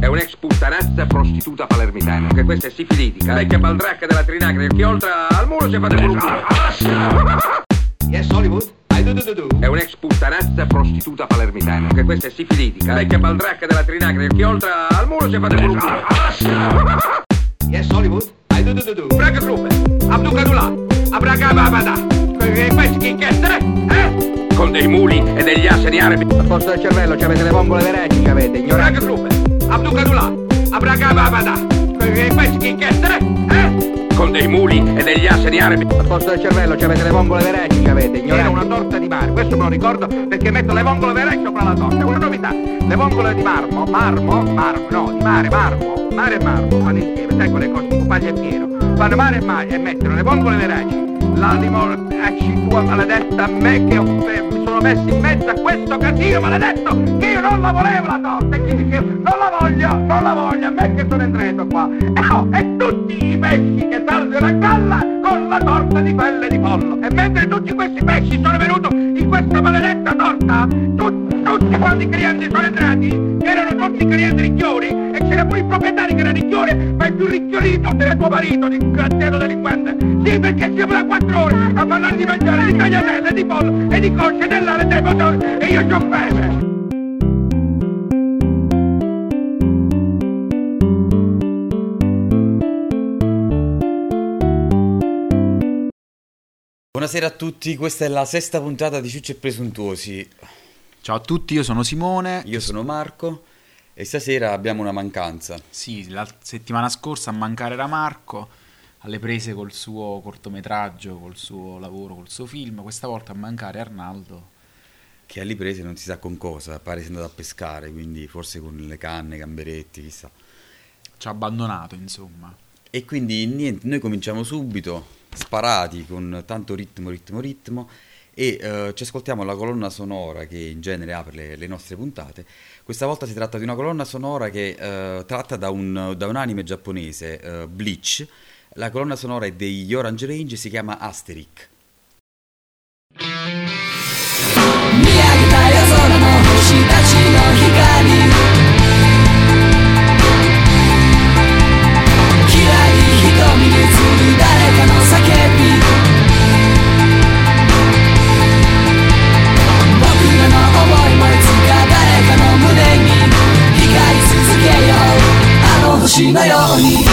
è un'ex puttanazza prostituta palermitana, che questa è sifilitica, vecchia baldracca della Trinacria, che oltre al muro si fa del culo. Yes, Hollywood? I do. È un'ex puttanazza prostituta palermitana, che questa è sifilitica, vecchia baldracca della Trinacria, che oltre al muro si fa del culo. Yes, Hollywood? I do. Braga truppe, abducadula, abracababada, questi chi che sei? Con dei muli e degli asini arabi. Al posto del cervello c'avete le vongole veraci, c'avete, Braga ignorante. truppe, abducadula, abracababada, questi chi che sei? Con dei muli e degli asini arabi. Al posto del cervello c'avete le vongole veraci, c'avete, Era ignorante. una torta di mare, questo me lo ricordo perché metto le vongole vere sopra la torta, è una novità. Le vongole di marmo, no, di mare, mare e marmo, fanno insieme, sai quelle cose, tipo paglia e fieno. Fanno mare e mettono le vongole veraci, l'animo tua maledetta a me che mi sono messo in mezzo a questo casino maledetto che io non la volevo la torta, e quindi non la voglio, a me che sono entrato qua. E tutti i pesci che salgono a galla con la torta di pelle di pollo. E mentre tutti questi pesci sono venuti in questa maledetta torta, tutti quanti clienti sono entrati, che erano tutti clienti ricchioni, e c'era pure il proprietario che era ricchione, ma il più ricchione di tutti era tuo marito, disgraziato delinquente. Sì, perché siamo da 4 ore a parlare di mangiare di tagliatelle, di pollo e di cosce dell'ale del motore, e io c'ho fame. Buonasera a tutti, questa è la sesta puntata di Ciucci e Presuntuosi. Ciao a tutti, io sono Simone. Io sono Marco e stasera abbiamo una mancanza. Sì, la settimana scorsa a mancare era Marco, alle prese col suo cortometraggio, col suo lavoro, col suo film. Questa volta a mancare Arnaldo. Che alle prese non si sa con cosa, pare sia andato a pescare, quindi forse con le canne, gamberetti, chissà. Ci ha abbandonato, insomma. E quindi niente, noi cominciamo subito, sparati, con tanto ritmo, e ci ascoltiamo la colonna sonora che in genere apre le nostre puntate. Questa volta si tratta di una colonna sonora che tratta da un anime giapponese, Bleach. La colonna sonora è degli Orange Range e si chiama Asterix. 見上げた夜空の星たちの光きらり瞳に映る誰かの叫び僕らの想いもいつか誰かの胸に光り続けようあの星のように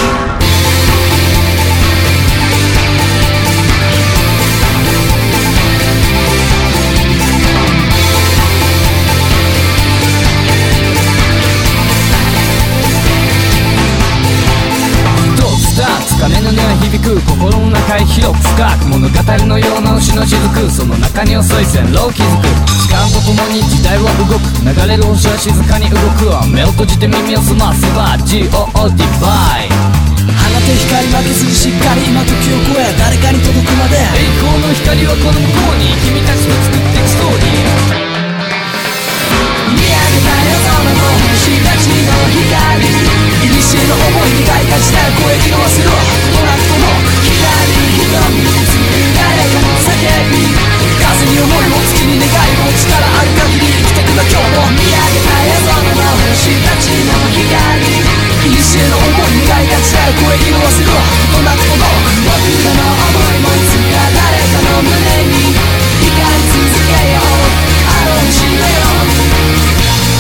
鐘の音は響く心の中へ広く深く物語のような星の雫その中に遅い線路を築く時間とともに時代は動く流れる星は静かに動く目を閉じて耳を澄ませば GOD バイ放て光負けずにしっかり今時を超え誰かに届くまで栄光の光はこの向こうに君たちと作っていくストーリー見上げた夜空の星たちの光古の想いに大化した声に合わせろこの後の光瞳に映る誰かの叫び風に思いも月に願いも力ある限り生きてくの今日も見上げた夜空の星たちの光古の想いに大化した声に合わせろこの後の僕らの想いもいつか誰かの胸に光り続けようあの星のように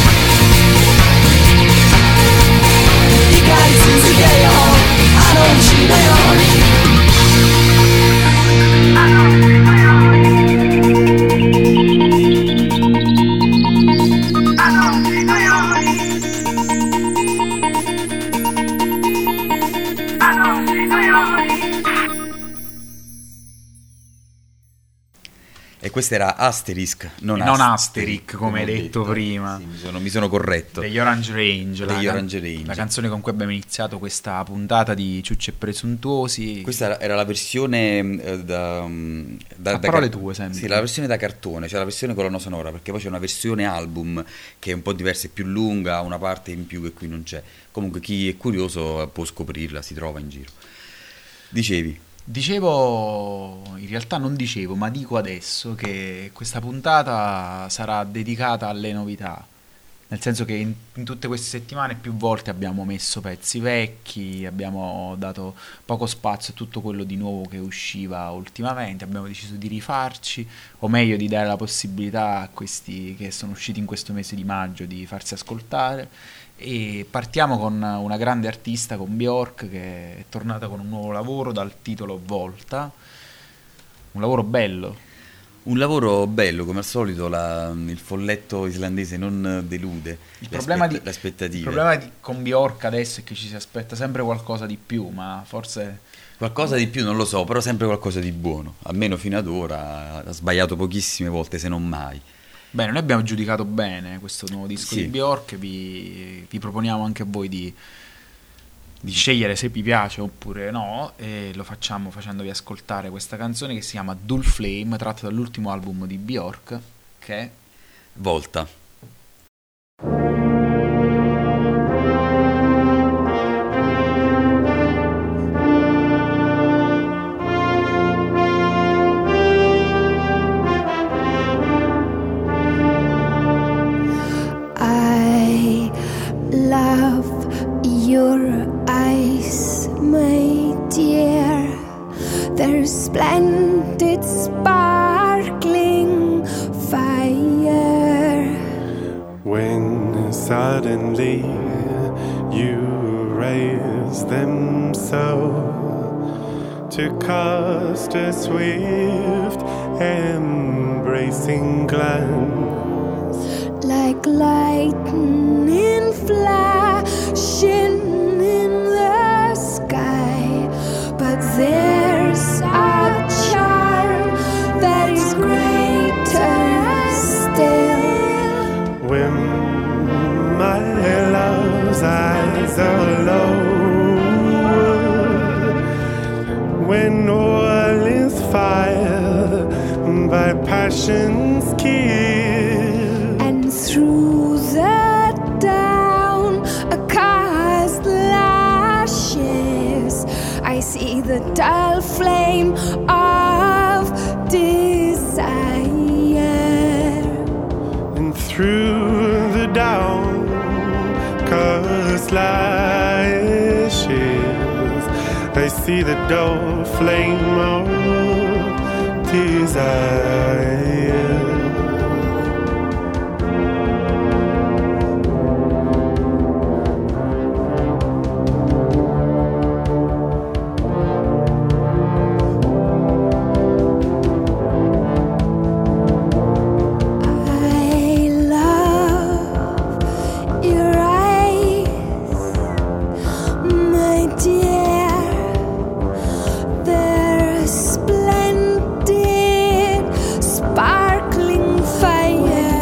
光り続けようあの星のようにあの星のようにあの星のようにあの星のように E questa era Asterisk, non Asterix, come hai ho detto prima. Sì, mi sono corretto. Degli Orange Range, Degli Orange Range. La canzone con cui abbiamo iniziato questa puntata di Ciucci e Presuntuosi. Questa era la versione A parole tue, sempre. Sì, la versione da cartone, cioè la versione colonna sonora, perché poi c'è una versione album che è un po' diversa, è più lunga, ha una parte in più che qui non c'è. Comunque chi è curioso può scoprirla, si trova in giro. Dicevi? Dicevo, in realtà non dicevo, ma dico adesso che questa puntata sarà dedicata alle novità. nel senso che in tutte queste settimane più volte abbiamo messo pezzi vecchi, abbiamo dato poco spazio a tutto quello di nuovo che usciva ultimamente, abbiamo deciso di rifarci, o meglio di dare la possibilità a questi che sono usciti in questo mese di maggio di farsi ascoltare. E partiamo con una grande artista, con Björk, che è tornata con un nuovo lavoro dal titolo Volta, un lavoro bello. Un lavoro bello, come al solito il folletto islandese non delude le aspettative. Il problema con Björk adesso è che ci si aspetta sempre qualcosa di più, ma forse... Qualcosa di più non lo so, però sempre qualcosa di buono. Almeno fino ad ora ha sbagliato pochissime volte, se non mai. Bene, noi abbiamo giudicato bene questo nuovo disco Sì. di Björk, vi proponiamo anche a voi di scegliere se vi piace oppure no, e lo facciamo facendovi ascoltare questa canzone che si chiama Dull Flame, tratta dall'ultimo album di Björk, che è Volta. I love your eyes, my dear. They're splendid, sparkling fire. When suddenly you raise them so to cast a swift, embracing glance, Like lightning flashing in the sky. But there's a charm that is greater still. when my love's eyes are lowered, when all is fire by passion's kill. And through the down cast lashes, I see the dull flame of desire. And through the downcast lashes, I see the dull flame of desire. I love your eyes, my dear. They're splendid, sparkling fire.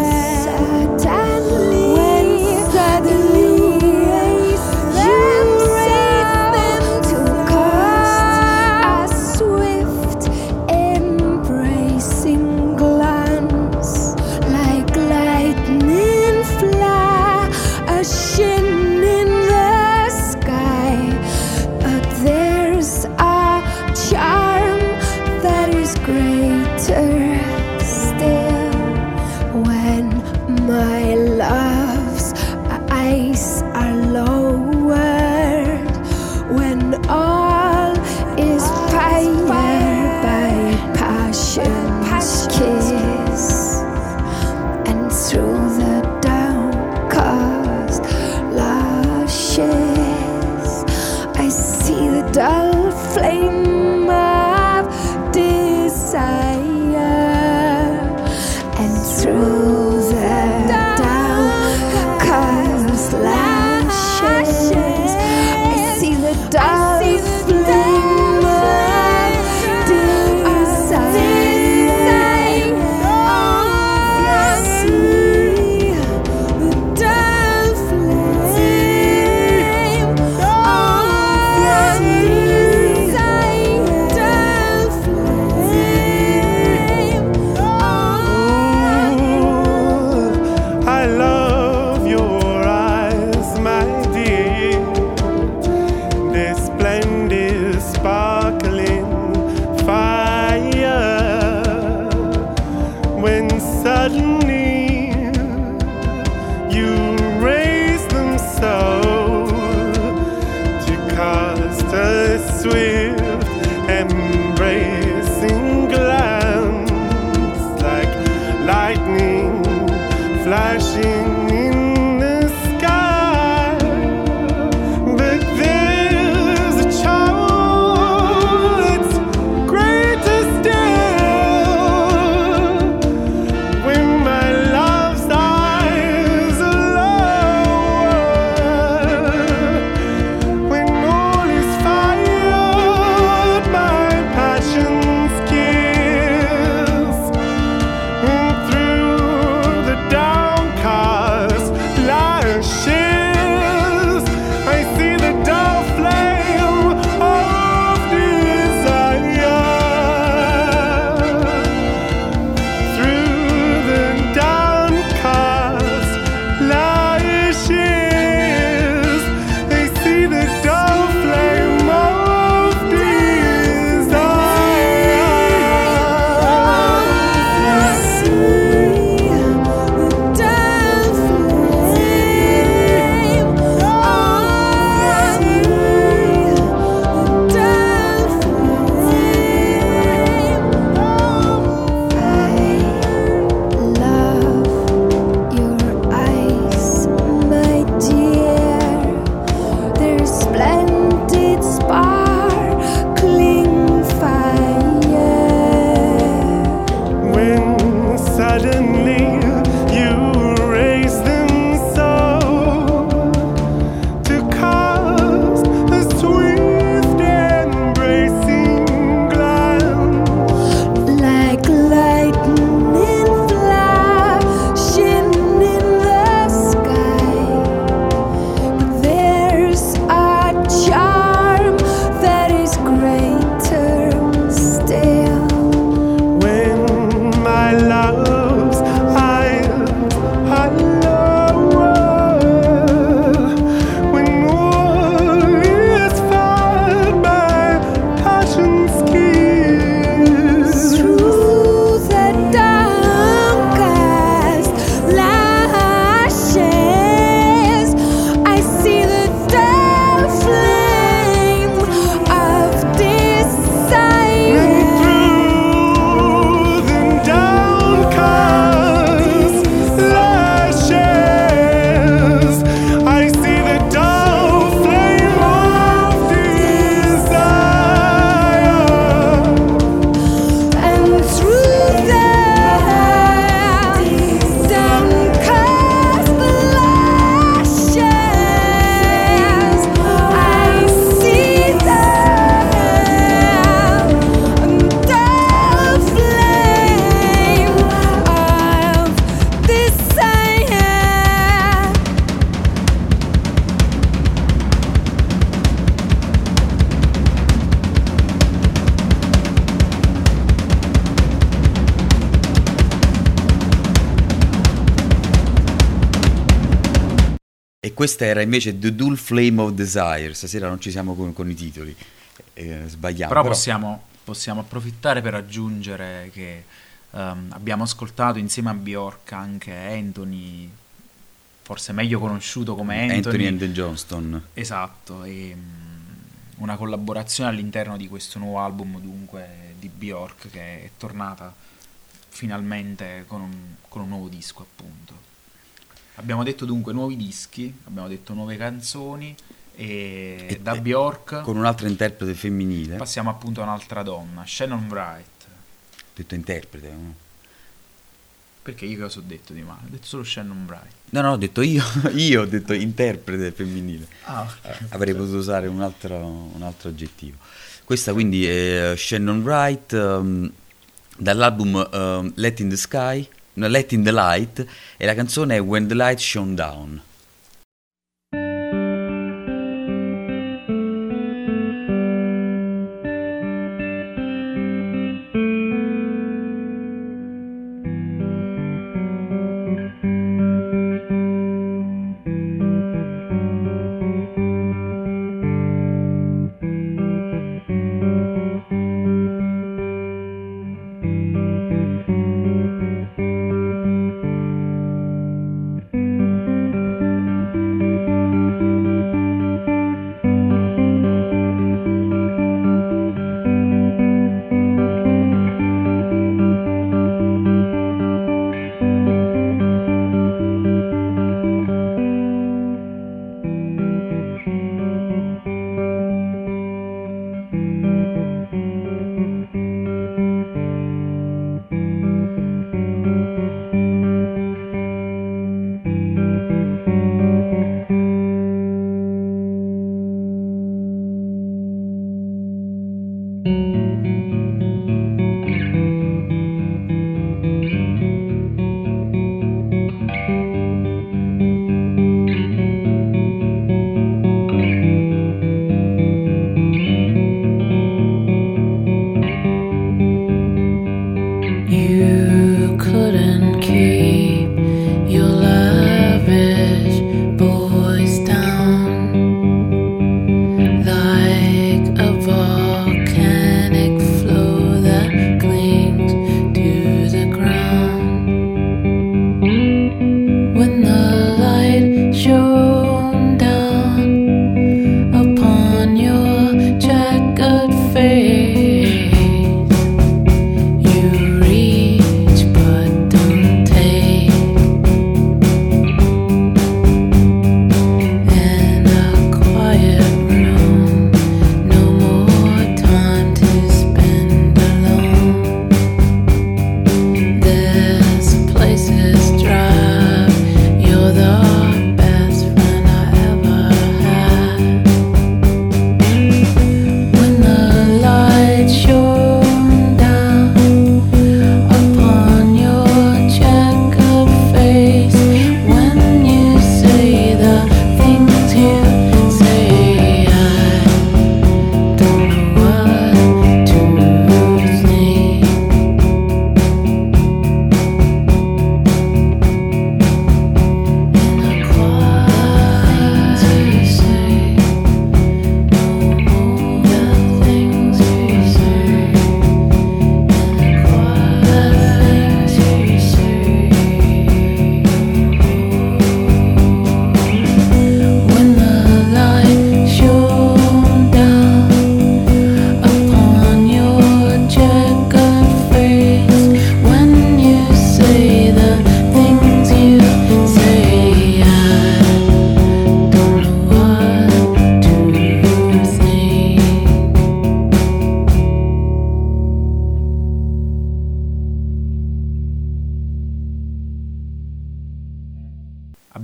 When suddenly you raise them to cast a swift, embracing glance, like lightning flashing in the sky. But there's a charm that is greater still. When my love's eyes are lowered, when all is fire by passion's kiss, and through the downcast lashes, I see the dull flame of desire. And through the downcast lashes, I see the dull flame of desire. I see the dull flame of desire. swift embracing glance, like lightning flashing in the sky. But there's a charm that's greater still when my love's eyes are lowered, when all is fired by passion's kiss, and through the downcast lashes I see the dull flame of desire. Through the downcast lashes I see the dull flame of Love your eyes, my dear. Their splendid sparkling fire. when suddenly you raise them so to cast a swift embracing glance, Like lightning flashing in the sky. But there's a charm that is greater still. when my love's eyes are lowered, when all is fired by passion's kiss. Through the downcast lashes I see the dull flame of desire. Through the downcast lashes I see the dull flame of desire. And through the downcast lashes I see the dull flame of desire. E questa era invece The Dual Flame of Desire. Stasera non ci siamo con i titoli, sbagliamo. Però possiamo approfittare per aggiungere che abbiamo ascoltato insieme a Bjork anche Anthony, forse meglio conosciuto come Anthony and the Johnston. Esatto, e una collaborazione all'interno di questo nuovo album dunque di Bjork, che è tornata finalmente con un nuovo disco, appunto. Abbiamo detto dunque nuovi dischi, abbiamo detto nuove canzoni e da Bjork Con un'altra interprete femminile. passiamo appunto a un'altra donna, Shannon Wright. Ho detto interprete, no? Perché io cosa ho detto di male? Ho detto solo Shannon Wright. No, ho detto io ho detto interprete femminile. Ah, ok. Avrei potuto usare un altro aggettivo. Questa quindi è Shannon Wright, dall'album Let in the Light, e la canzone è When the Light Shone Down.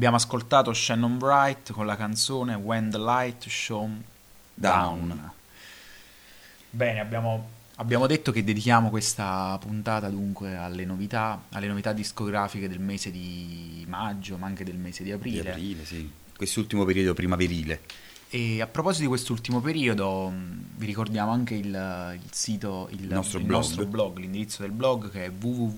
abbiamo ascoltato Shannon Bright con la canzone When the Light Shone Down. Bene, abbiamo detto che dedichiamo questa puntata dunque alle novità discografiche del mese di maggio, ma anche del mese di aprile. Di aprile, sì. Quest'ultimo periodo primaverile. E a proposito di quest'ultimo periodo, vi ricordiamo anche il sito, il nostro blog, l'indirizzo del blog, che è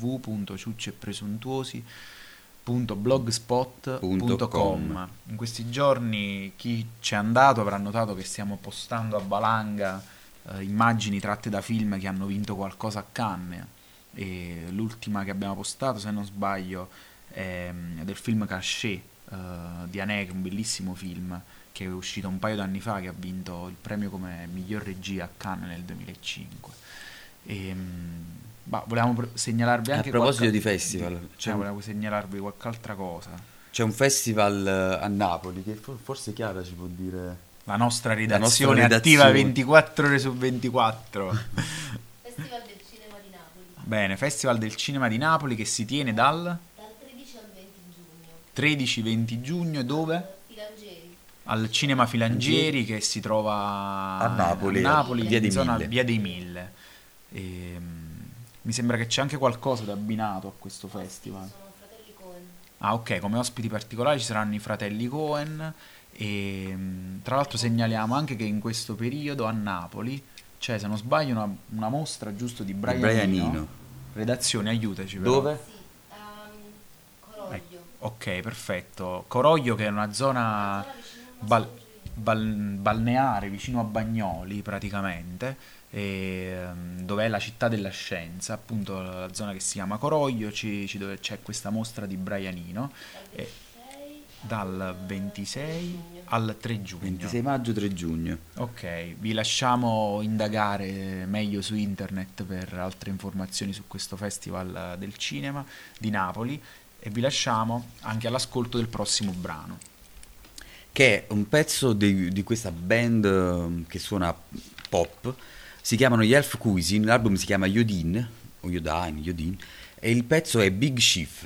www.ciuccepresuntuosi.blogspot.com. In questi giorni chi ci è andato avrà notato che stiamo postando a valanga immagini tratte da film che hanno vinto qualcosa a Cannes, e l'ultima che abbiamo postato, se non sbaglio, è del film Cachet di Haneke, un bellissimo film che è uscito un paio d'anni fa, che ha vinto il premio come miglior regia a Cannes nel 2005. Volevamo segnalarvi anche a proposito di festival, volevo segnalarvi qualche altra cosa. C'è un festival a Napoli che forse Chiara ci può dire. La nostra redazione attiva 24 ore su 24. Festival del Cinema di Napoli. Bene, Festival del Cinema di Napoli, che si tiene dal 13 al 20 giugno. 13-20 giugno, dove? Filangieri. Al Cinema Filangieri, che si trova a Napoli, via dei Mille. Via dei Mille. Mi sembra che c'è anche qualcosa da abbinato a questo festival. Sono fratelli Coen. Ah, ok, come ospiti particolari ci saranno i fratelli Coen. E tra l'altro segnaliamo anche che in questo periodo a Napoli c'è, se non sbaglio, una mostra giusto di Brian Eno. Redazione, aiutaci però. Dove? Sì, Coroglio. Ok, perfetto. Coroglio, che è una zona balneare vicino a Bagnoli praticamente, dove è la città della scienza, appunto la zona che si chiama Coroglio, dove c'è questa mostra di Brian Eno. Dal 26 al 3 giugno. 26 maggio, 3 giugno. Ok, vi lasciamo indagare meglio su internet per altre informazioni su questo Festival del Cinema di Napoli, e vi lasciamo anche all'ascolto del prossimo brano, che è un pezzo di questa band che suona pop. Si chiamano gli Elf Cuisine, l'album si chiama Yodin, o Yodin, e il pezzo è Big Chief.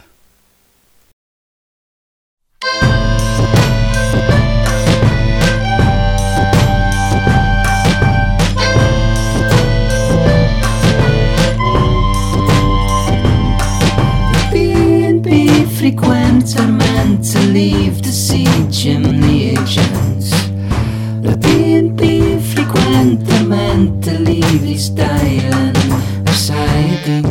Frequentemente leave the sea chimney agents. La B&B frequentemente leave the styling aside.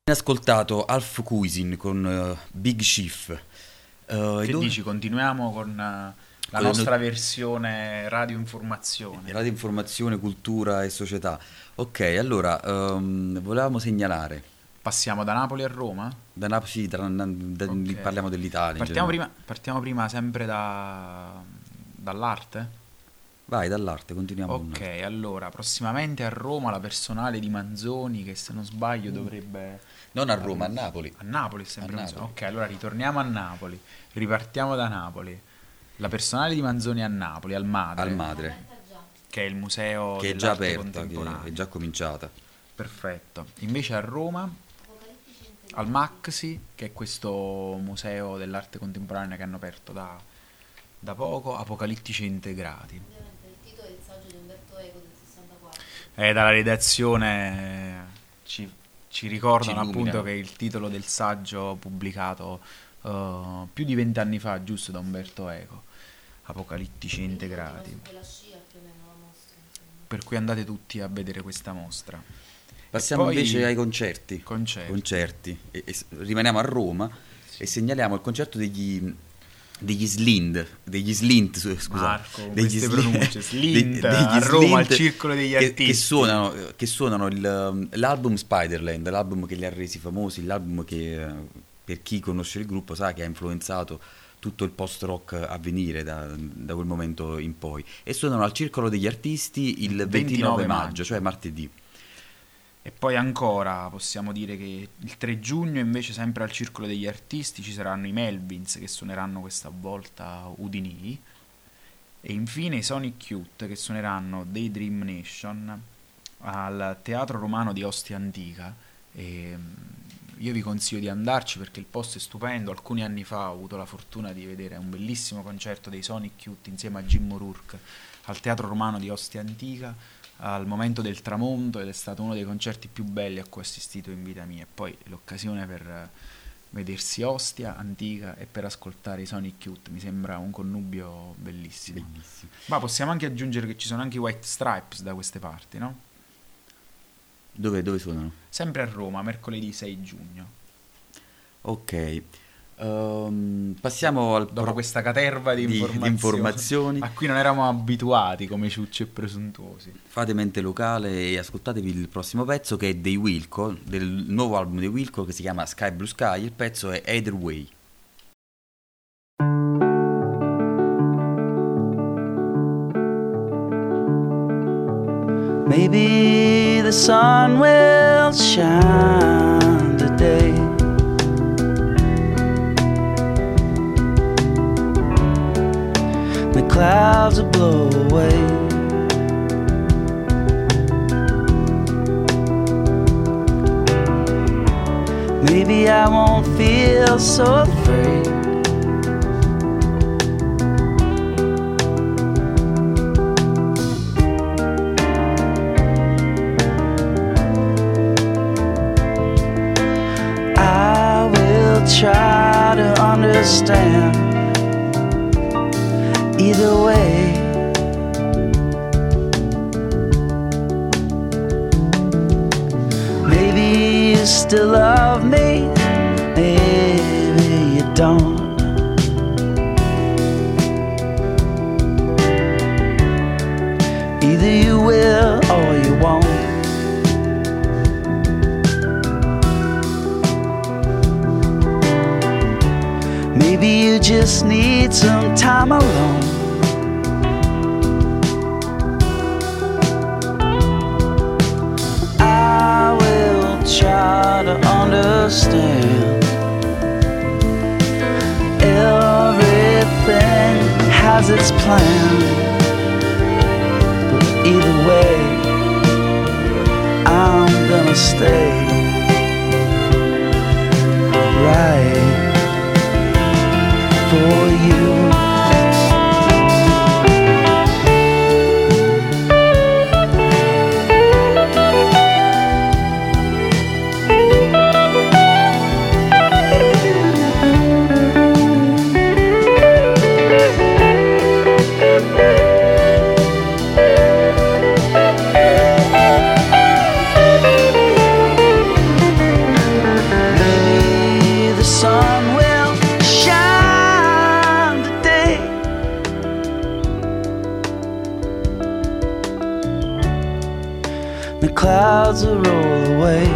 ascoltato Alf Cuisin con Big Chief. Che dici? Continuiamo con la nostra versione radio informazione. Radio informazione, cultura e società. Ok, allora volevamo segnalare. Passiamo da Napoli a Roma? Da Napoli, sì, Ok. parliamo dell'Italia. Partiamo prima sempre dall'arte? Vai, dall'arte, continuiamo. Ok, allora, prossimamente a Roma la personale di Manzoni, che se non sbaglio dovrebbe... Non a Roma, a Napoli. A Napoli, sempre A Manzoni. Napoli. Ok, allora ritorniamo a Napoli, ripartiamo da Napoli. La personale di Manzoni a Napoli, al Madre, che è il museo Che è già dell'arte aperta, che contemporanea. è già cominciata. Perfetto. Invece a Roma, al Maxi, che è questo museo dell'arte contemporanea che hanno aperto da poco, Apocalittici Integrati. Ovviamente il titolo è il saggio di Umberto Eco del 64. Dalla redazione ci ricordano Ci illumina. appunto che il titolo del saggio pubblicato più di 20 anni fa, giusto, da Umberto Eco, Apocalittici Integrati. Su quella scia più o meno la mostra, insomma. Per cui andate tutti a vedere questa mostra. Passiamo poi- invece ai concerti. Concerti. E rimaniamo a Roma e segnaliamo il concerto degli Slint, scusate. Marco, con degli queste Slint- pronunce. Slint, a degli Roma, al Slint Circolo degli che Artisti. che suonano l'album Spiderland, l'album che li ha resi famosi, l'album che per chi conosce il gruppo sa che ha influenzato tutto il post-rock a venire da quel momento in poi. E suonano al Circolo degli Artisti il 29 maggio, cioè martedì. E poi ancora possiamo dire che il 3 giugno invece sempre al Circolo degli Artisti ci saranno i Melvins, che suoneranno questa volta Udinì, e infine i Sonic Youth, che suoneranno Daydream Nation al Teatro Romano di Ostia Antica. E io vi consiglio di andarci perché il posto è stupendo. Alcuni anni fa ho avuto la fortuna di vedere un bellissimo concerto dei Sonic Youth insieme a Jim O'Rourke al Teatro Romano di Ostia Antica al momento del tramonto, ed è stato uno dei concerti più belli a cui ho assistito in vita mia. E poi l'occasione per vedersi Ostia Antica e per ascoltare i Sonic Youth mi sembra un connubio bellissimo. Ma possiamo anche aggiungere che ci sono anche i White Stripes da queste parti, no? Dove suonano? Sempre a Roma, mercoledì 6 giugno. Ok. Passiamo Dopo questa caterva di informazioni a cui non eravamo abituati come ciucci e presuntuosi. Fate mente locale e ascoltatevi il prossimo pezzo, che è dei Wilco, del nuovo album dei Wilco, che si chiama Sky Blue Sky. Il pezzo è Either Way. Maybe the sun will shine today. The clouds will blow away. Maybe I won't feel so afraid. I will try to understand. Either way, maybe you still love me, maybe you don't. Either you will or you won't. Maybe you just need some time alone. I will try to understand. Everything has its plan, but either way, I'm gonna stay right for you. the clouds will roll away.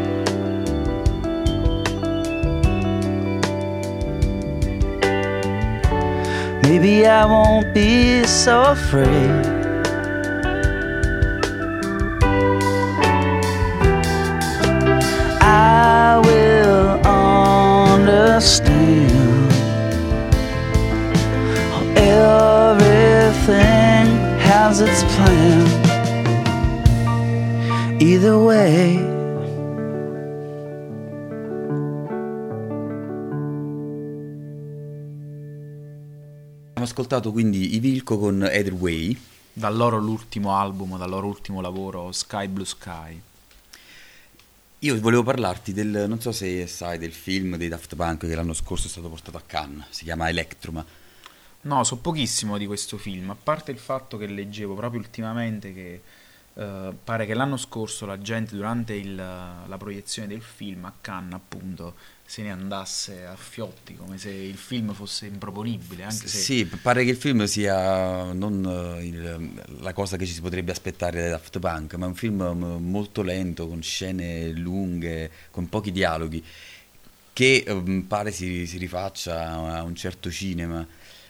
Maybe I won't be so afraid. I will understand how everything has its plan. Either way, abbiamo ascoltato quindi i Wilco con Either Way. Dal loro l'ultimo album, dal loro ultimo lavoro, Sky Blue Sky. Io volevo parlarti del, non so se sai, del film dei Daft Punk che l'anno scorso è stato portato a Cannes, si chiama Electrum. No, so pochissimo di questo film, a parte il fatto che leggevo proprio ultimamente che pare che l'anno scorso la gente durante la proiezione del film a Cannes appunto se ne andasse a fiotti, come se il film fosse improponibile, anche se... Sì, pare che il film sia non la cosa che ci si potrebbe aspettare dai Daft Punk, ma è un film molto lento, con scene lunghe, con pochi dialoghi, che pare si rifaccia a un certo cinema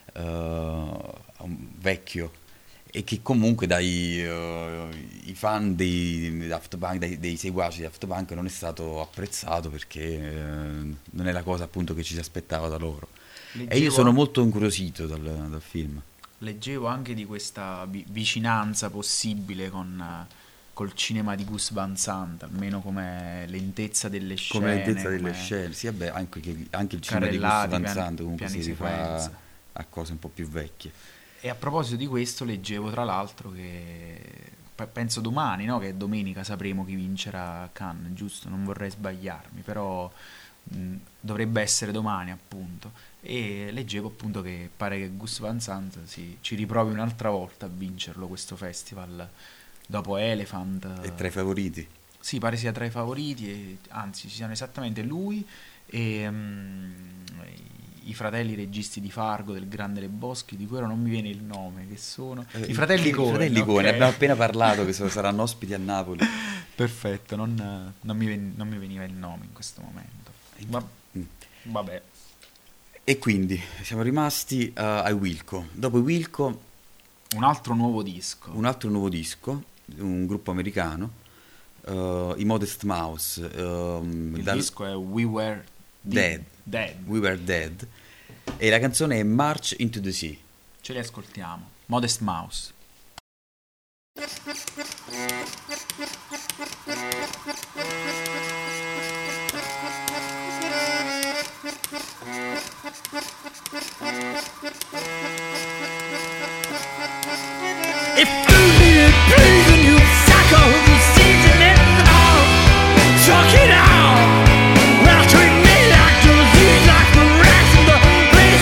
a un vecchio, e che comunque dai i fan dei Daft Punk, dei seguaci di Daft Punk, non è stato apprezzato perché non è la cosa appunto che ci si aspettava da loro. E io sono molto incuriosito dal film. Leggevo anche di questa vicinanza possibile col cinema di Gus Van Sant, almeno come lentezza delle scene. Come lentezza delle scene, sì, vabbè, anche il cinema di Gus Van Sant comunque si rifà a cose un po' più vecchie. E a proposito di questo leggevo tra l'altro che penso domani, no? Che è domenica, sapremo chi vincerà a Cannes, giusto? Non vorrei sbagliarmi, però dovrebbe essere domani appunto. E leggevo appunto che pare che Gus Van Sant ci riprovi un'altra volta a vincerlo questo festival dopo Elephant. È tra i favoriti? Sì, pare sia tra i favoriti, e, anzi ci siano esattamente lui e i fratelli registi di Fargo, del Grande Lebowski, di cui ora non mi viene il nome, che sono i fratelli Coen. Okay. Ne abbiamo appena parlato, che saranno ospiti a Napoli. Perfetto, non mi veniva il nome in questo momento. Vabbè. E quindi siamo rimasti ai Wilco. Dopo i Wilco un altro nuovo disco, un gruppo americano, i Modest Mouse. Il disco è We Were Dead. We Were Dead. E la canzone è March into the Sea. Ce li ascoltiamo. Modest Mouse. If only it plays a new cycle, the seasoning out, chuck it out. Well, treat me like disease, like the rest of the place.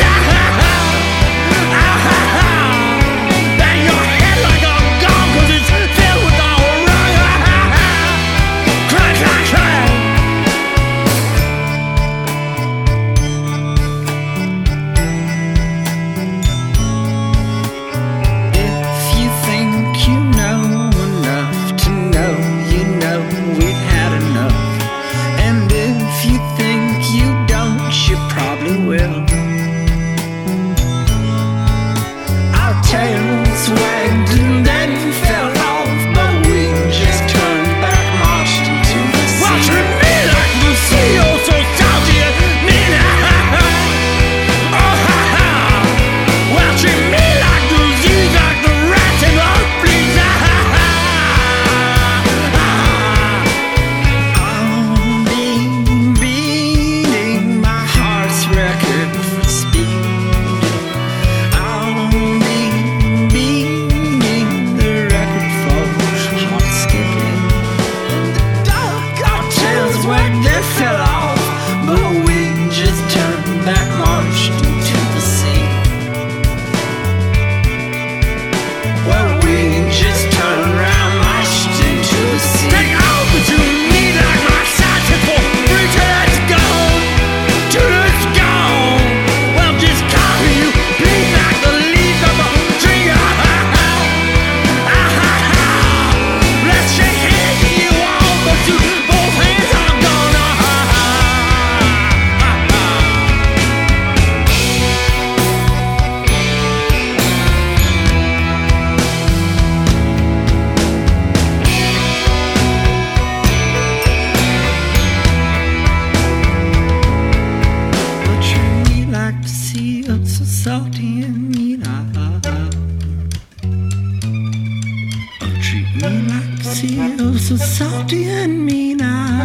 Bang your head like a gong, 'cause it's filled Me like to see you so salty and mean.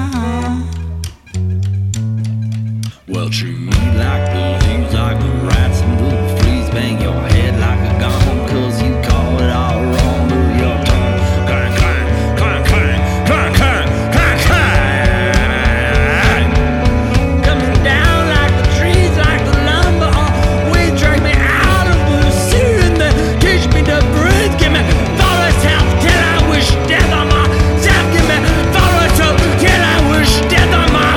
Well, treat me like the leaves, like the rats and the fleas. Bang your head like a gong, cause you call it all wrong. Move your tongue, clang, clang, clang, clang, clang, clang, clang, clang. Comes down like the trees, like the lumber. We drag me out of the sea and then teach me to breathe. Give me forest help till I wish death on myself. Give me forest help till I wish death on myself.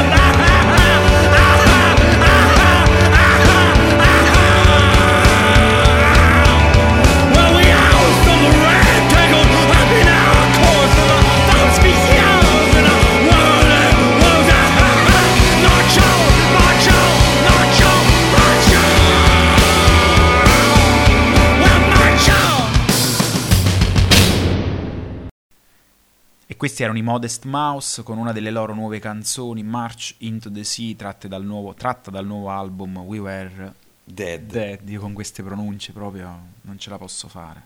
E questi erano i Modest Mouse con una delle loro nuove canzoni, March into the Sea, tratta dal nuovo album We Were Dead. Io con queste pronunce proprio non ce la posso fare.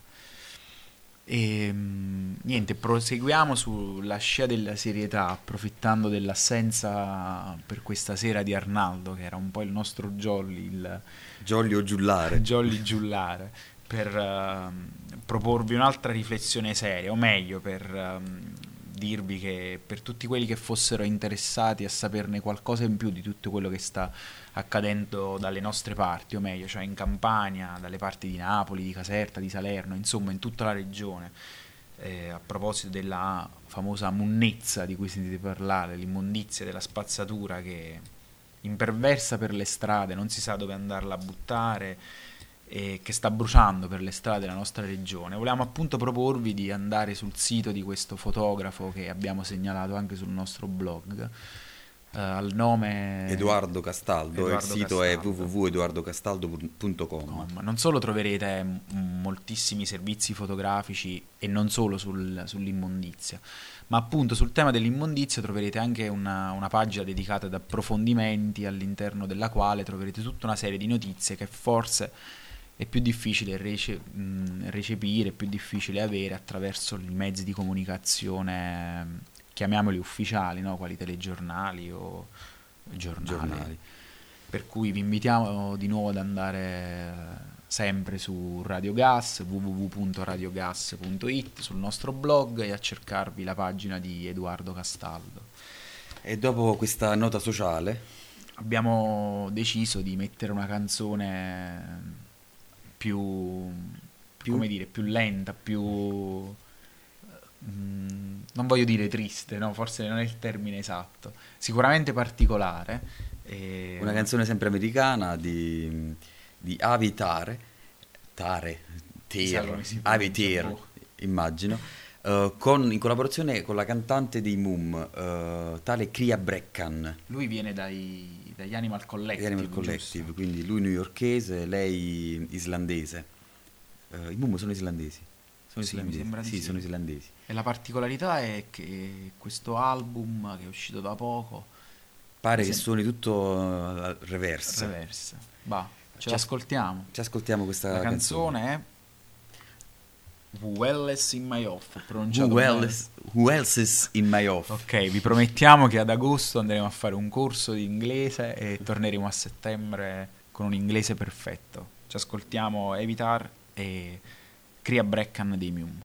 E niente, proseguiamo sulla scia della serietà, approfittando dell'assenza per questa sera di Arnaldo, che era un po' il nostro Jolly, il Jolly o giullare. Jolly giullare, per proporvi un'altra riflessione seria, o meglio per dirvi che per tutti quelli che fossero interessati a saperne qualcosa in più di tutto quello che sta accadendo dalle nostre parti, o meglio, cioè in Campania, dalle parti di Napoli, di Caserta, di Salerno, insomma in tutta la regione, a proposito della famosa munnezza di cui sentite parlare, l'immondizia della spazzatura che imperversa per le strade, non si sa dove andarla a buttare, e che sta bruciando per le strade della nostra regione. Volevamo appunto proporvi di andare sul sito di questo fotografo che abbiamo segnalato anche sul nostro blog, al nome Edoardo Castaldo. Edoardo il sito Castaldo. è www.edoardocastaldo.com. No, ma non solo troverete moltissimi servizi fotografici e non solo sull'immondizia, ma appunto sul tema dell'immondizia troverete anche una pagina dedicata ad approfondimenti, all'interno della quale troverete tutta una serie di notizie che forse è più difficile recepire, è più difficile avere attraverso i mezzi di comunicazione, chiamiamoli ufficiali, no? Quali telegiornali o giornali. Per cui vi invitiamo di nuovo ad andare sempre su Radio Gas, www.radiogas.it, sul nostro blog, e a cercarvi la pagina di Edoardo Castaldo. E dopo questa nota sociale abbiamo deciso di mettere una canzone più come dire, più lenta, più non voglio dire triste, no, forse non è il termine esatto, sicuramente particolare. Una canzone sempre americana di Avi Tare, immagino, in collaborazione con la cantante dei Mum, tale Cria Breckan. Lui viene dagli Animal Collective, giusto? Quindi lui newyorkese, lei islandese. I Mum sono islandesi. Mi sembra di sì. Sono islandesi. E la particolarità è che questo album, che è uscito da poco, pare che suoni tutto reverse. Va, l'ascoltiamo. Ci ascoltiamo questa canzone. È Who Else in My Off, Who Else is in My Off. Ok, vi promettiamo che ad agosto andremo a fare un corso di inglese e torneremo a settembre con un inglese perfetto. Ci ascoltiamo Evitar e Cria Breckan dei Mum.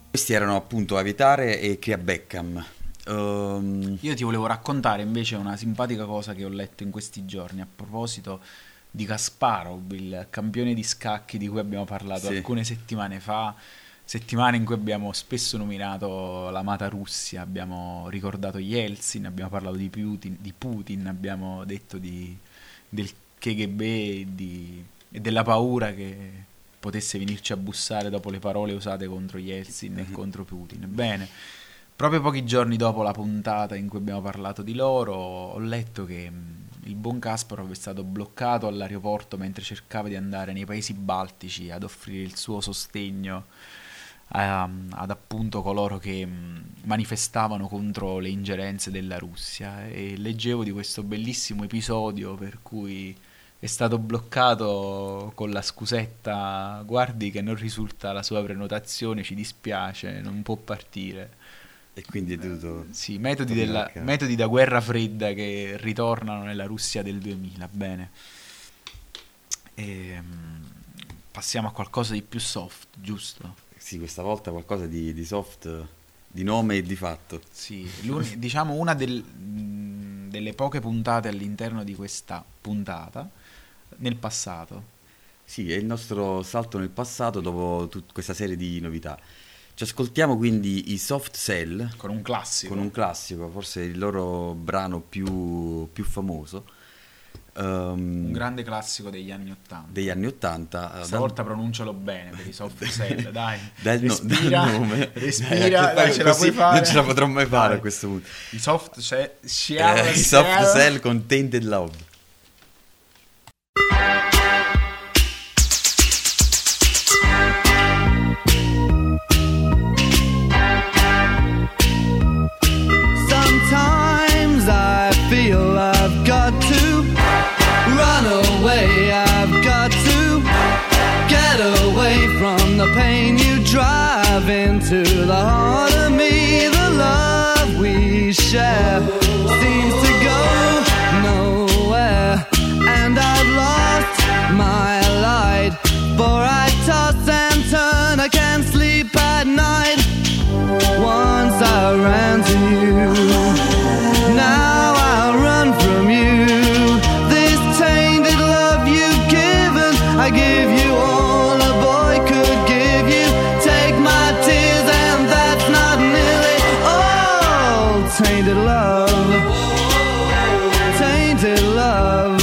Questi erano appunto Avietare e Crea Beckham. Io ti volevo raccontare invece una simpatica cosa che ho letto in questi giorni a proposito di Kasparov, il campione di scacchi di cui abbiamo parlato Sì. alcune settimane fa, settimane in cui abbiamo spesso nominato l'amata Russia, abbiamo ricordato Yeltsin, abbiamo parlato di Putin, abbiamo detto del KGB e della paura che potesse venirci a bussare dopo le parole usate contro Yeltsin e contro Putin. Bene, proprio pochi giorni dopo la puntata in cui abbiamo parlato di loro, ho letto che il buon Kasparov è stato bloccato all'aeroporto mentre cercava di andare nei paesi baltici ad offrire il suo sostegno ad appunto coloro che manifestavano contro le ingerenze della Russia. E leggevo di questo bellissimo episodio per cui è stato bloccato con la scusetta: guardi che non risulta la sua prenotazione, ci dispiace, non può partire. E quindi è dovuto... Sì, metodi da guerra fredda che ritornano nella Russia del 2000. Bene. Passiamo a qualcosa di più soft, giusto? Sì, questa volta qualcosa di soft, di nome e di fatto. Sì, diciamo una delle poche puntate all'interno di questa puntata nel passato. Sì, è il nostro salto nel passato dopo tutta questa serie di novità. Ci ascoltiamo quindi i Soft Cell Con un classico. Forse il loro brano più famoso. Un grande classico degli anni 80. Degli anni 80. Stavolta pronuncialo bene per i Soft Cell, dai. Dal nome. Respira, dai, ce la puoi fare. Non ce la potrò mai fare Dai. a questo punto. I Soft Cell I Soft Cell con Tainted Love. Sometimes I feel I've got to run away, I've got to get away from the pain you drive into the heart of me. The love we share seems to go nowhere, and I've lost my light, for I toss and turn, I can't sleep at night. Once I ran to you, now I run from you. This tainted love you've given, I give you all a boy could give you. Take my tears and that's not nearly all. Tainted love, tainted love.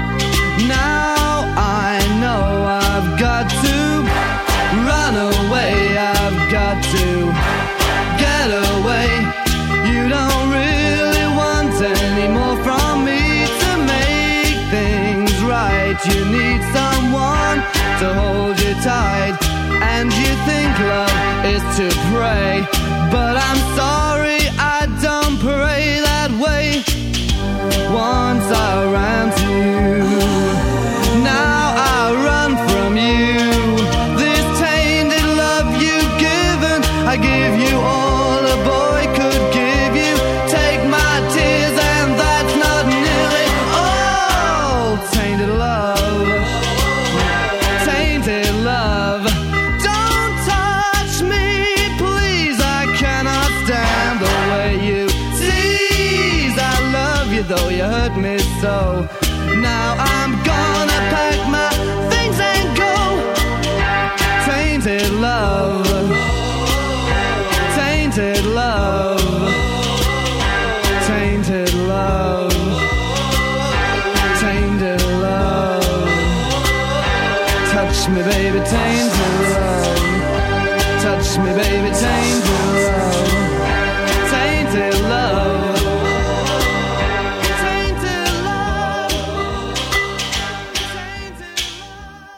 Now I know I've got to run away, I've got to get away. You don't really want any more from me to make things right. You need someone to hold you tight, and you think love is to pray, but I'm sorry, I don't pray that way. Once I ran to you, now I run from you. This tainted love you've given, I give you all a boy could give you. Take my tears and that's not nearly all. Tainted love, tainted love. Don't touch me, please, I cannot stand the way you tease. I love you though you hurt me so. Now I'm gonna pack my things and go. Tainted love, tainted love, tainted love, tainted love. Touch me baby, tainted love. Touch me baby, tainted love. Tainted love, tainted love, tainted love.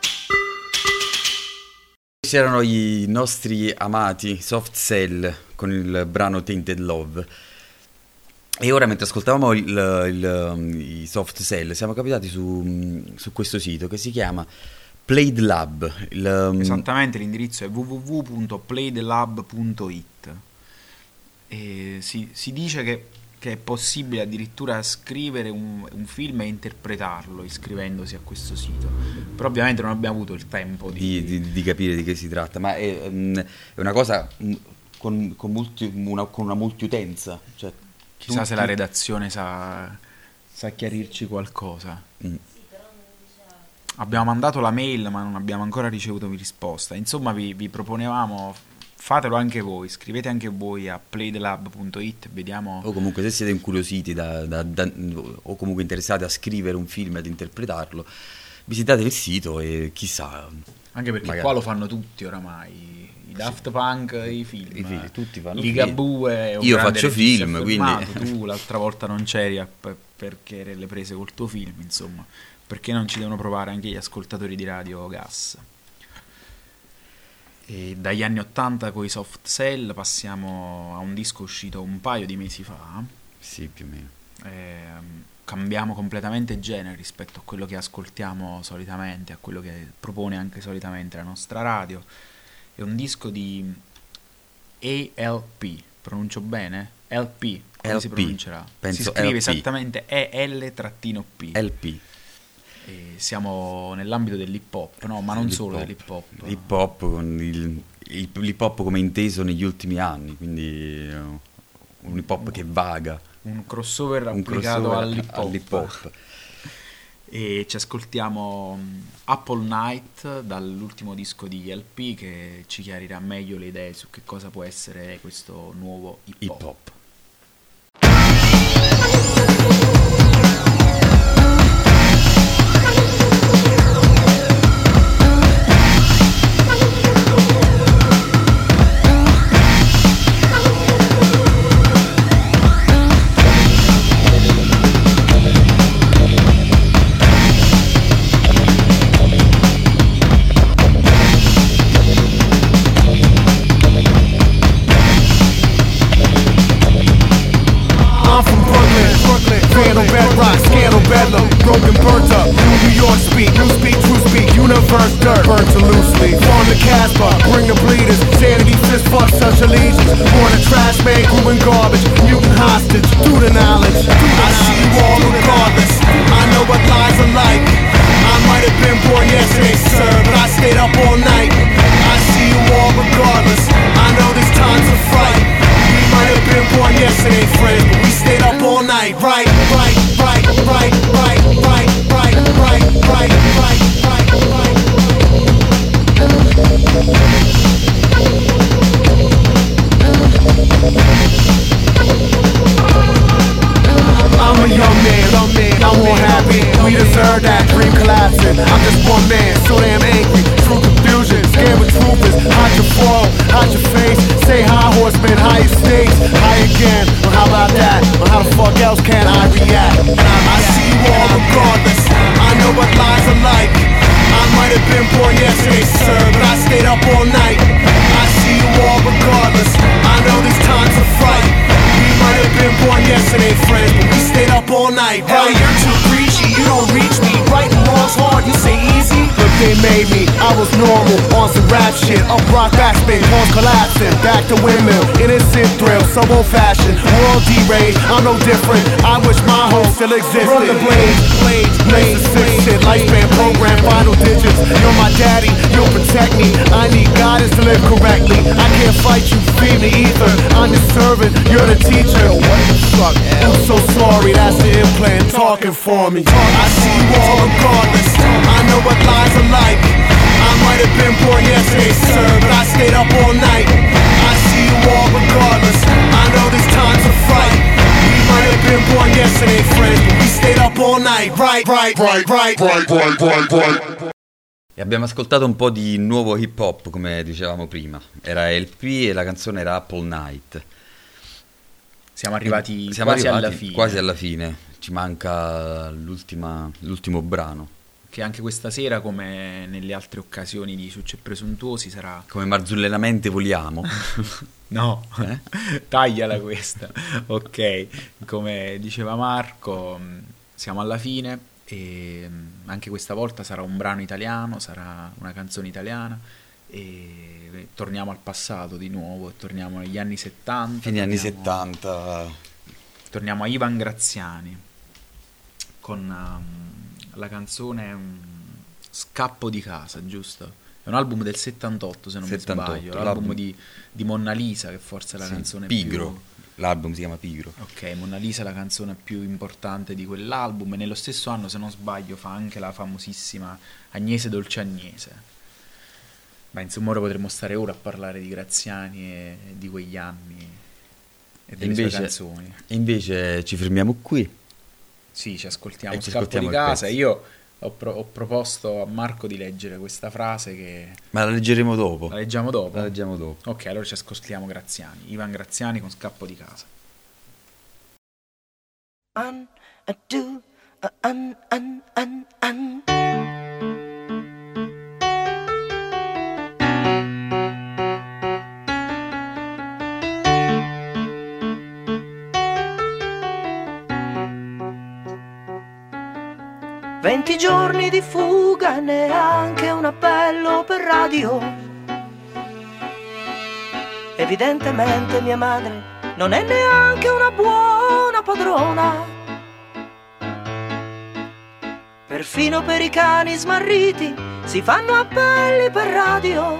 Questi erano i nostri amati Soft Cell con il brano Tainted Love. E ora, mentre ascoltavamo i Soft Cell, siamo capitati su questo sito che si chiama Played Lab. Esattamente, l'indirizzo è www.playedlab.it. E si dice che che è possibile addirittura scrivere un film e interpretarlo iscrivendosi a questo sito, però ovviamente non abbiamo avuto il tempo di capire di che si tratta, ma è una cosa con una multiutenza, cioè chissà tutti... se la redazione sa chiarirci qualcosa. Abbiamo mandato la mail ma non abbiamo ancora ricevuto risposta. Insomma vi proponevamo, fatelo anche voi, scrivete anche voi a playthelab.it, vediamo. O comunque se siete incuriositi o comunque interessati a scrivere un film e ad interpretarlo, visitate il sito e chissà. Anche perché magari... qua lo fanno tutti oramai, i Daft Punk, i film, tutti fanno Ligabue, io faccio film, quindi tu l'altra volta non c'eri perché eri le prese col tuo film, insomma, perché non ci devono provare anche gli ascoltatori di Radio Gas. E dagli anni 80 con i Soft Cell passiamo a un disco uscito un paio di mesi fa. Sì, più o meno. Cambiamo completamente genere rispetto a quello che ascoltiamo solitamente, a quello che propone anche solitamente la nostra radio. È un disco di ALP, pronuncio bene? LP, come si pronuncerà? Penso si scrive LP. Esattamente EL-P. LP. E siamo nell'ambito dell'hip hop, no? Ma non solo dell'hip hop. L'hip hop con l'hip hop come inteso negli ultimi anni, quindi un hip hop che vaga. Un crossover applicato all'hip hop. E ci ascoltiamo Apple Night dall'ultimo disco di LP, che ci chiarirà meglio le idee su che cosa può essere questo nuovo hip hop. Broken birds up, New York speak, new speak, true speak, universe dirt, burn to loosely. Form the Casbah, bring the bleeders, sanity, fist fuck, such allegiance. Born a trash man, crewing garbage, mutant hostage, through the knowledge. I see you all regardless, I know what lies are like. I might have been born yesterday, sir, but I stayed up all night. I see you all regardless, I know this time's a fight. We might have been born yesterday, friends, but we stayed up all night. Right, right, right, right, right, right, right, right, right, right, right, right. I'm a young man, I'm all happy. We deserve that dream collapsing. I'm just one man, so damn angry. True confusion, scared with truth is. Hide your fall, hide your face. Say hi, horseman, higher stakes. High again, well how about that? Well how the fuck else can I react? I see you all regardless, I know what lies are like. I might have been born yesterday, sir, but I stayed up all night. I see you all regardless, I know this time's a fight. We might have been born yesterday, friends, but we stayed up all night. Hell, you're too preachy, you don't reach me. Right and wrong's hard, you say easy, but they made me. I was normal, on some rap shit. Up rock, backspin, pawns collapsing. Back to windmill, innocent thrill, so old fashioned. World deranged, I'm no different. I wish my home still existed. Run the blades, assisted. Lifespan program, final digits. You're my daddy, you'll protect me. I need guidance to live correctly. I can't fight you, feed me either. I'm your servant, you're the teacher. What the fuck, I'm so sorry, that's the implant talking for me. I see you all regardless, I know what lies are like. I might have been born yesterday, sir, but I stayed up all night. I see you all regardless, I know this time's a fight. We might have been born yesterday, friends, but we stayed up all night. Right, right, right, right, right, right, right, right. E abbiamo ascoltato un po' di nuovo hip hop, come dicevamo prima. Era LP e la canzone era Apple Night. Siamo arrivati quasi alla fine. Ci manca l'ultimo brano. Che anche questa sera, come nelle altre occasioni di Succi e Presuntuosi, sarà... Come marzullenamente vogliamo. No, tagliala questa. Ok, come diceva Marco, siamo alla fine e anche questa volta sarà un brano italiano, sarà una canzone italiana e torniamo al passato di nuovo, torniamo negli anni 70. Fine anni 70. torniamo a Ivan Graziani con la canzone Scappo di casa, giusto? È un album del 78, se non 78, mi sbaglio, l'album di Monna Lisa, che forse è la canzone Pigro. più... L'album si chiama Pigro. Ok, Monna Lisa è la canzone più importante di quell'album, e nello stesso anno, se non sbaglio, fa anche la famosissima Agnese Dolce Agnese. Ma insomma, ora potremmo stare ora a parlare di Graziani e di quegli anni e delle sue canzoni. E invece ci fermiamo qui. Sì, ci ascoltiamo E ci Scappo ascoltiamo di il casa. pezzo. Io ho proposto a Marco di leggere questa frase che... Ma la leggeremo dopo. La leggiamo dopo? La leggiamo dopo. Ok, allora ci ascoltiamo Graziani, Ivan Graziani con Scappo di casa. An. 20 giorni di fuga, neanche un appello per radio. Evidentemente mia madre non è neanche una buona padrona. Perfino per i cani smarriti si fanno appelli per radio.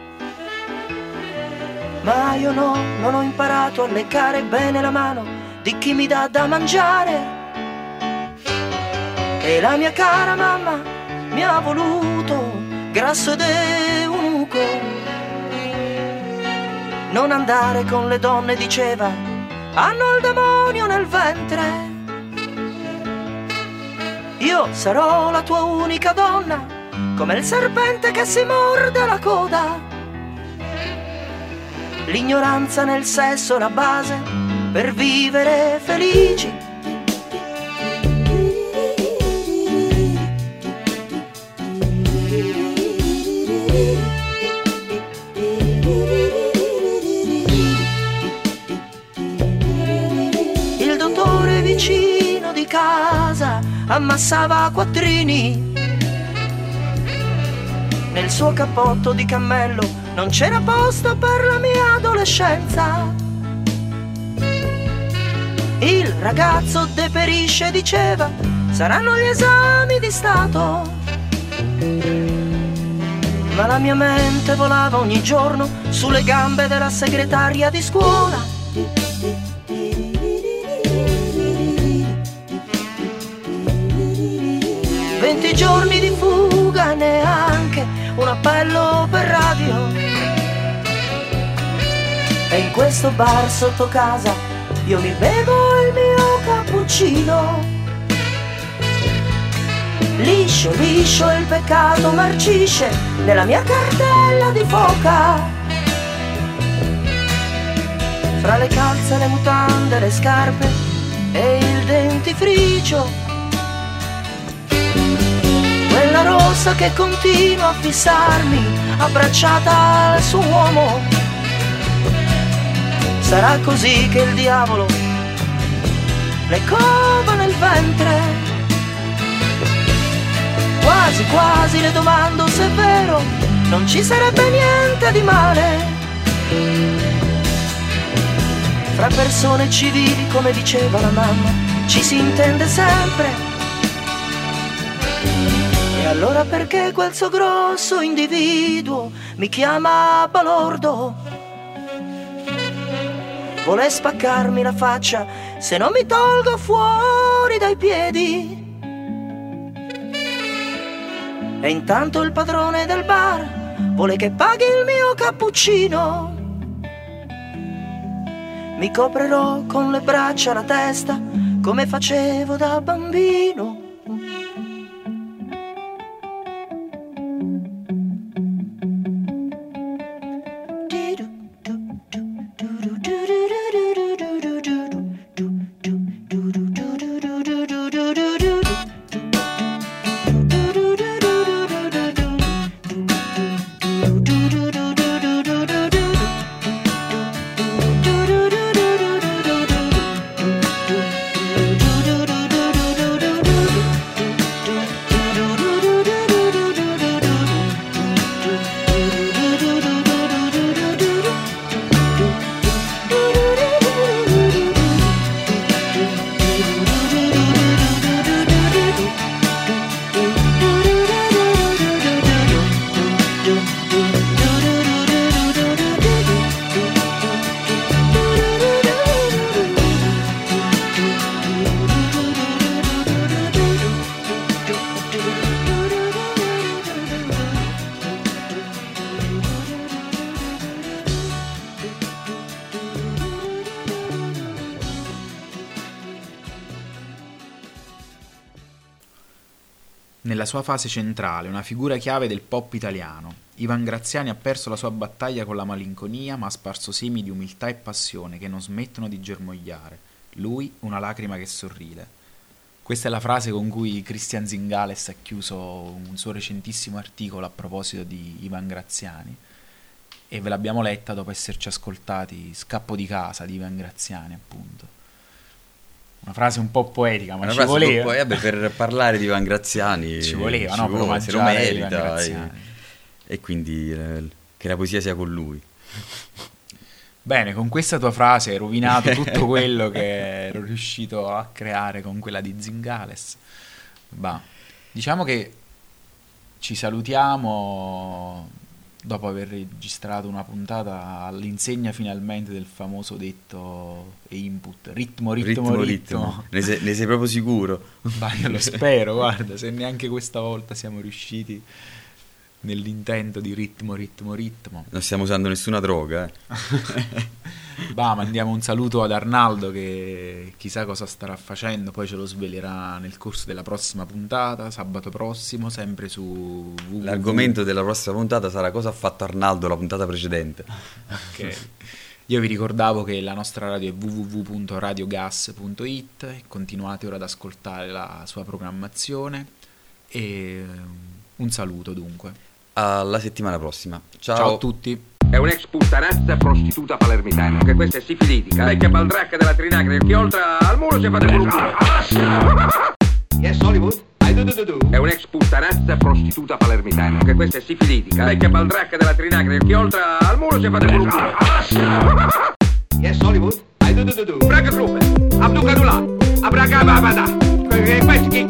Ma io no, non ho imparato a leccare bene la mano di chi mi dà da mangiare. E la mia cara mamma mi ha voluto grasso ed eunuco. Non andare con le donne, diceva, hanno il demonio nel ventre. Io sarò la tua unica donna, come il serpente che si morde la coda. L'ignoranza nel sesso è la base per vivere felici. Il dottore vicino di casa ammassava quattrini. Nel suo cappotto di cammello non c'era posto per la mia adolescenza. Il ragazzo deperisce, diceva, saranno gli esami di Stato. Ma la mia mente volava ogni giorno sulle gambe della segretaria di scuola. 20 giorni di fuga, neanche un appello per radio. E in questo bar sotto casa io mi bevo il mio cappuccino. Liscio, liscio il peccato marcisce nella mia cartella di foca. Fra le calze, le mutande, le scarpe e il dentifricio. Quella rossa che continua a fissarmi, abbracciata al suo uomo. Sarà così che il diavolo le cova nel ventre. Quasi quasi le domando se è vero, non ci sarebbe niente di male. Fra persone civili, come diceva la mamma, ci si intende sempre. E allora perché quel suo grosso individuo mi chiama balordo? Vuole spaccarmi la faccia se non mi tolgo fuori dai piedi. E intanto il padrone del bar vuole che paghi il mio cappuccino. Mi coprirò con le braccia la testa come facevo da bambino. nella sua fase centrale, una figura chiave del pop italiano. Ivan Graziani ha perso la sua battaglia con la malinconia, ma ha sparso semi di umiltà e passione che non smettono di germogliare. Lui, una lacrima che sorride. Questa è la frase con cui Christian Zingales ha chiuso un suo recentissimo articolo a proposito di Ivan Graziani, e ve l'abbiamo letta dopo esserci ascoltati Scappo di casa di Ivan Graziani, appunto. Una frase un po' poetica, ma ci voleva. Per parlare di Ivan Graziani ci voleva, ci no? vuole, Per se lo omaggiare Ivan merita Graziani. e quindi che la poesia sia con lui. Bene, con questa tua frase hai rovinato tutto quello che ero riuscito a creare con quella di Zingales. Bah, diciamo che ci salutiamo dopo aver registrato una puntata all'insegna finalmente del famoso detto e input ritmo. Ne sei proprio sicuro? Ma io lo spero, guarda, se neanche questa volta siamo riusciti nell'intento di ritmo. Non stiamo usando nessuna droga, Bah, mandiamo un saluto ad Arnaldo che chissà cosa starà facendo, poi ce lo svelerà nel corso della prossima puntata, sabato prossimo, sempre su www. L'argomento della prossima puntata sarà cosa ha fatto Arnaldo la puntata precedente. Ok. Io vi ricordavo che la nostra radio è www.radiogas.it e continuate ora ad ascoltare la sua programmazione e un saluto dunque. Alla settimana prossima. Ciao a tutti. È un'ex puttanazza prostituta palermitana, che questa è sifilitica, vecchia baldracca della Trinacria, che oltre al muro si fa del culo. Yes, Hollywood. I do. È un'ex puttanazza prostituta palermitana, che questa è sifilitica, vecchia baldracca della Trinacria, che oltre al muro si fa del culo. Yes, Hollywood. I do. Braga Truppe, Abducadulà, Abracababada, quei pezzi che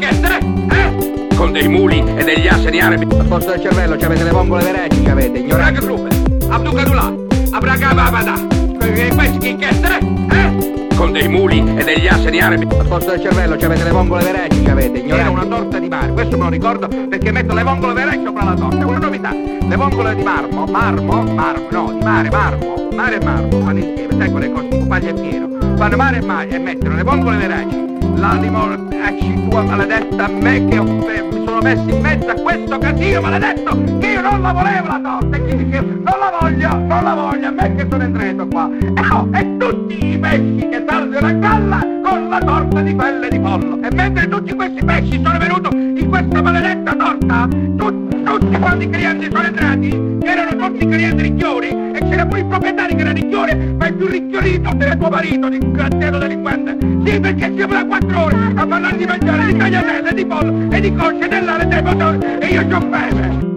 con dei muli e degli asini arabi. Al posto del cervello c'avete le vongole veretti, c'avete, ignorante. Braga Truppe, Abducadulà, Abracababada, quei pezzi che con dei muli e degli asini arabi. Al posto del cervello c'avete le vongole veretti, c'avete, ignorante. Era una torta di mare, questo me lo ricordo perché metto le vongole veretti sopra la torta. È una novità. Le vongole di marmo, di mare e marmo, fanno insieme, sai, con le cose tipo paglia e pieno. Fanno mare e mettono le vongole veretti. L'animo, tua maledetta, a me che mi sono messo in mezzo a questo casino maledetto, che io non la volevo la torta, e chi diceva non la voglio, a me che sono entrato qua. E tutti i pesci che salgono a galla con la torta di pelle di pollo. E mentre tutti questi pesci sono venuti in questa maledetta torta, tutti quando i clienti sono entrati, che erano tutti clienti ricchioni, e c'era pure il proprietario che era ricchione, ma il più ricchiolito del tuo marito, disgraziato delinquente. Sì, perché siamo da 4 ore a parlare di mangiare di tagliatelle, di pollo e di cosce dell'ale dei motori, e io c'ho fame.